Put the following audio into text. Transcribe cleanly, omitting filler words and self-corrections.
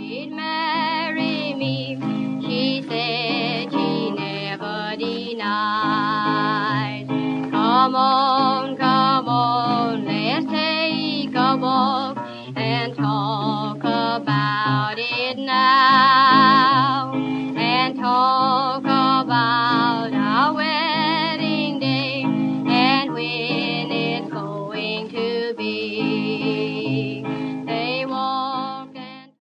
she'd marry me. She said she never denied. Come on.